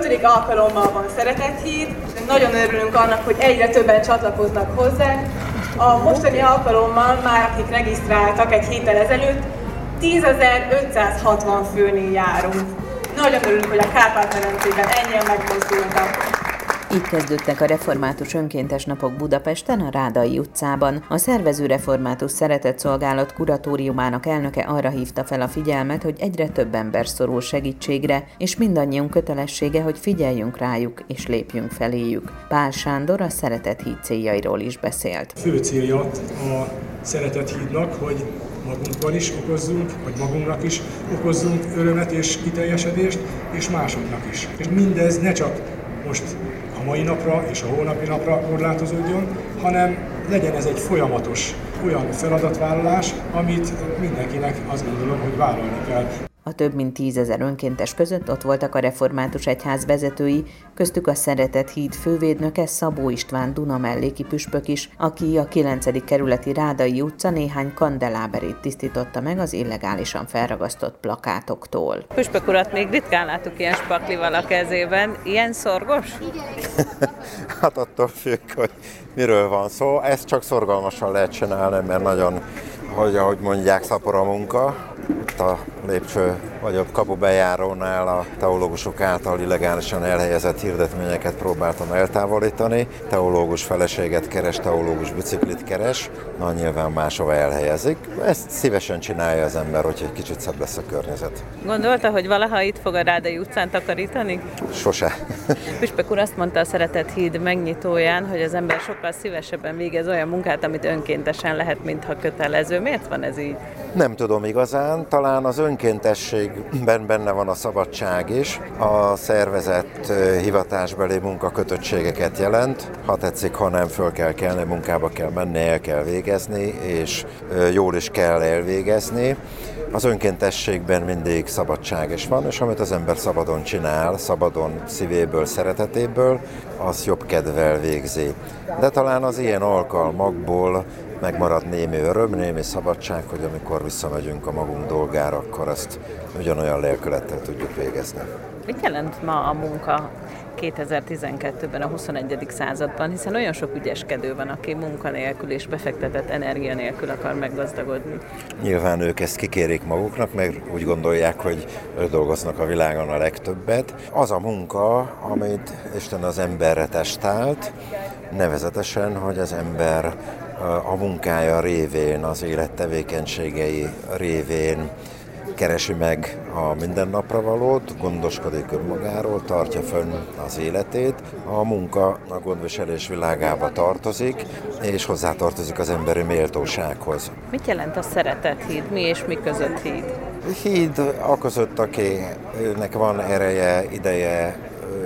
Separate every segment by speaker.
Speaker 1: 5. alkalommal van Szeretett Híd, és nagyon örülünk annak, hogy egyre többen csatlakoznak hozzánk. A mostani alkalommal már akik regisztráltak egy héttel ezelőtt, 10.560 főnél járunk. Nagyon örülünk, hogy a Kárpát-medencében ennyien megmozdultak.
Speaker 2: Így kezdődtek a református önkéntes napok Budapesten, a Rádai utcában. A szervező Református Szeretetszolgálat kuratóriumának elnöke arra hívta fel a figyelmet, hogy egyre több ember szorul segítségre, és mindannyiunk kötelessége, hogy figyeljünk rájuk és lépjünk feléjük. Pál Sándor a Szeretett Híd céljairól is beszélt.
Speaker 3: Fő célja a Szeretett Hídnak, hogy magunkban is okozzunk, vagy magunknak is okozzunk örömet és kiteljesedést, és másoknak is. És mindez ne csak most a mai napra és a holnapi napra korlátozódjon, hanem legyen ez egy folyamatos olyan feladatvállalás, amit mindenkinek azt gondolom, hogy vállalni kell.
Speaker 2: A több mint 10 000 önkéntes között ott voltak a Református Egyház vezetői, köztük a Szeretett Híd fővédnöke Szabó István Dunamelléki püspök is, aki a 9. kerületi Rádai utca néhány kandeláberét tisztította meg az illegálisan felragasztott plakátoktól.
Speaker 4: Püspök urat még ritkán láttuk ilyen spaklival a kezében. Ilyen szorgos?
Speaker 5: Hát attól függ, hogy miről van szó. Ezt csak szorgalmasan lehet csinálni, mert nagyon, ahogy mondják, szapor a munka. Itt a lépcső vagy a kapubejárónál a teológusok által illegálisan elhelyezett hirdetményeket próbáltam eltávolítani. Teológus feleséget keres, teológus biciklit keres, na nyilván máshova elhelyezik. Ezt szívesen csinálja az ember, hogyha egy kicsit szebb lesz a környezet.
Speaker 4: Gondolta, hogy valaha itt fog a Rádai utcán takarítani?
Speaker 5: Sose.
Speaker 4: Püspök úr azt mondta a Szeretett Híd megnyitóján, hogy az ember sokkal szívesebben végez olyan munkát, amit önkéntesen lehet, mintha kötelező. Miért van ez így?
Speaker 5: Nem tudom igazán, talán az önkéntességben benne van a szabadság is. A szervezett hivatásbeli munkakötöttségeket jelent. Ha tetszik, ha nem, föl kell kelni, munkába kell menni, el kell végezni, és jól is kell elvégezni. Az önkéntességben mindig szabadság is van, és amit az ember szabadon csinál, szabadon szívéből, szeretetéből, az jobb kedvel végzi. De talán az ilyen alkalmakból megmarad némi öröm, némi szabadság, hogy amikor visszamegyünk a magunk dolgára, akkor ezt ugyanolyan lelkülettel tudjuk végezni.
Speaker 4: Mit jelent ma a munka 2012-ben, a 21. században, hiszen olyan sok ügyeskedő van, aki munkanélkül és befektetett energia nélkül akar meggazdagodni.
Speaker 5: Nyilván ők ezt kikérik maguknak, mert úgy gondolják, hogy dolgoznak a világon a legtöbbet. Az a munka, amit Isten az emberre testált, nevezetesen, hogy az ember a munkája révén, az élettevékenységei révén keresi meg a mindennapra valót, gondoskodik önmagáról, tartja fönn az életét. A munka a gondviselés világába tartozik, és hozzátartozik az emberi méltósághoz.
Speaker 4: Mit jelent a Szeretett Híd? Mi és mi között híd?
Speaker 5: Híd a között, akinek van ereje, ideje,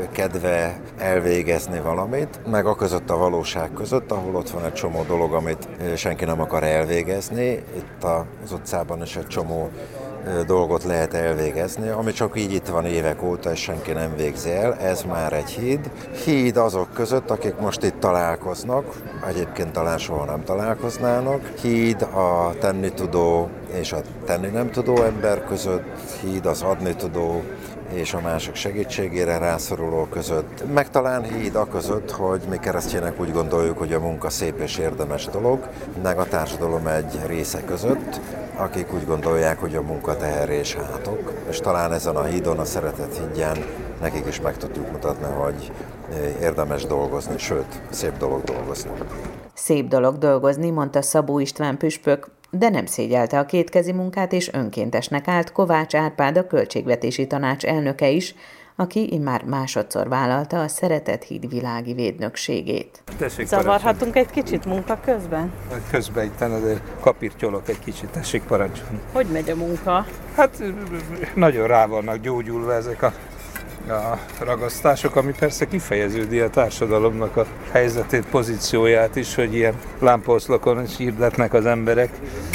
Speaker 5: kedve elvégezni valamit, meg a között a valóság között, ahol ott van egy csomó dolog, amit senki nem akar elvégezni. Itt az utcában is egy csomó dolgot lehet elvégezni, ami csak így itt van évek óta, és senki nem végzi el. Ez már egy híd. Híd azok között, akik most itt találkoznak, egyébként talán soha nem találkoznának. Híd a tenni tudó és a tenni nem tudó ember között. Híd az adni tudó és a mások segítségére rászoruló között. Meg talán híd a között, hogy mi keresztjének úgy gondoljuk, hogy a munka szép és érdemes dolog, meg a társadalom egy része között, akik úgy gondolják, hogy a munka teher és hátok. És talán ezen a hídon, a Szeretett Hídján nekik is meg tudjuk mutatni, hogy érdemes dolgozni, sőt, szép dolog dolgozni.
Speaker 2: Szép dolog dolgozni, mondta Szabó István püspök, de nem szégyelte a kétkezi munkát, és önkéntesnek állt Kovács Árpád, a Költségvetési Tanács elnöke is, aki immár másodszor vállalta a Szeretett Híd világi védnökségét.
Speaker 4: Zavarhatunk egy kicsit munka közben?
Speaker 6: Közben itt azért kapirtyolok egy kicsit, tessék parancsolni.
Speaker 4: Hogy megy a munka?
Speaker 6: Hát nagyon rá vannak gyógyulva ezek a ragasztások, ami persze kifejeződi a társadalomnak a helyzetét, pozícióját is, hogy ilyen lámpaoszlopon is hirdetnek az emberek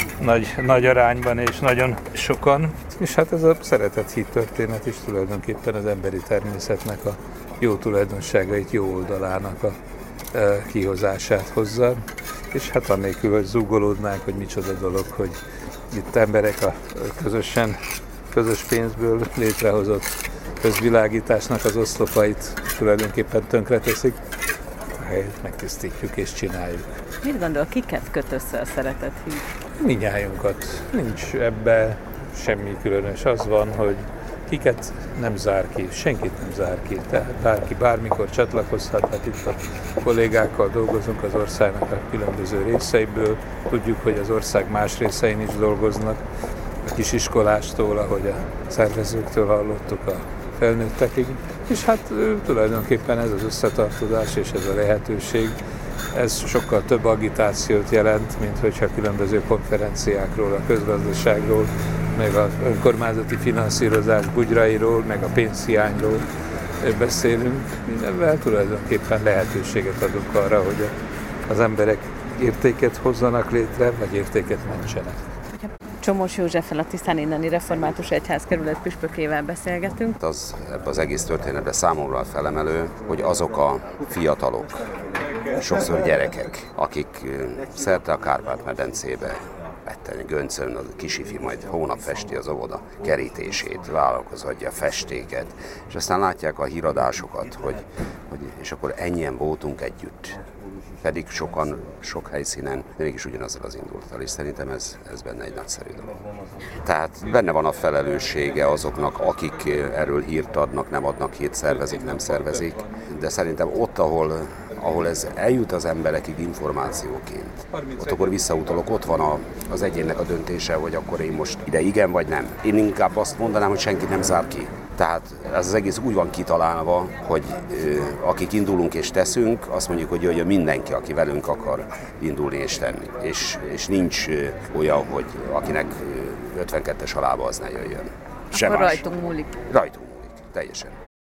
Speaker 6: nagy arányban és nagyon sokan. És hát ez a Szeretett Híd történet is tulajdonképpen az emberi természetnek a jó tulajdonságait, jó oldalának a kihozását hozza. És hát annélkül, hogy zúgolódnánk, hogy micsoda dolog, hogy itt emberek a közös pénzből létrehozott közvilágításnak az oszlopait tulajdonképpen tönkreteszik, helyet megtisztítjuk és csináljuk.
Speaker 4: Mit gondol, kiket köt össze a Szeretett Híd?
Speaker 6: Mindnyájunkat. Nincs ebbe semmi különös. Az van, hogy kiket nem zár ki, senkit nem zár ki. Tehát bárki bármikor csatlakozhat, hát itt a kollégákkal dolgozunk az országnak a különböző részeiből. Tudjuk, hogy az ország más részein is dolgoznak, a kisiskolástól, ahogy a szervezőktől hallottuk, a felnőttekig. És hát tulajdonképpen ez az összetartozás és ez a lehetőség, ez sokkal több agitációt jelent, mint hogyha különböző konferenciákról, a közgazdaságról, meg az önkormányzati finanszírozás bugyrairól, meg a pénzhiányról beszélünk. Mindenvel tulajdonképpen lehetőséget adunk arra, hogy az emberek értéket hozzanak létre, vagy értéket mentsenek.
Speaker 4: Csomós Józseffel, a Tiszáninneni Református Egyházkerület püspökével beszélgetünk.
Speaker 7: Ebben az egész történetben számomra felemelő, hogy azok a fiatalok, sokszor gyerekek, akik szerte a Kárpát-medencébe vetten, Göncön, a kisifi majd hónap festi az óvoda kerítését, vállalkozhatja a festéket, és aztán látják a híradásokat, hogy és akkor ennyien voltunk együtt. Pedig sokan, sok helyszínen mégis ugyanazzal az indulattal, és szerintem ez benne egy nagyszerű dolog. Tehát benne van a felelőssége azoknak, akik erről hírt adnak, nem adnak hírt, szervezik, nem szervezik, de szerintem ott, ahol ez eljut az emberekig információként, ott akkor visszautalok, ott van az egyénnek a döntése, hogy akkor én most ide igen vagy nem. Én inkább azt mondanám, hogy senki nem zár ki. Tehát ez az egész úgy van kitalálva, hogy akik indulunk és teszünk, azt mondjuk, hogy jöjjön mindenki, aki velünk akar indulni és tenni. És nincs olyan, hogy akinek 52-es a lába, az ne jöjjön.
Speaker 4: Akkor rajtunk múlik.
Speaker 7: Rajtunk múlik, teljesen.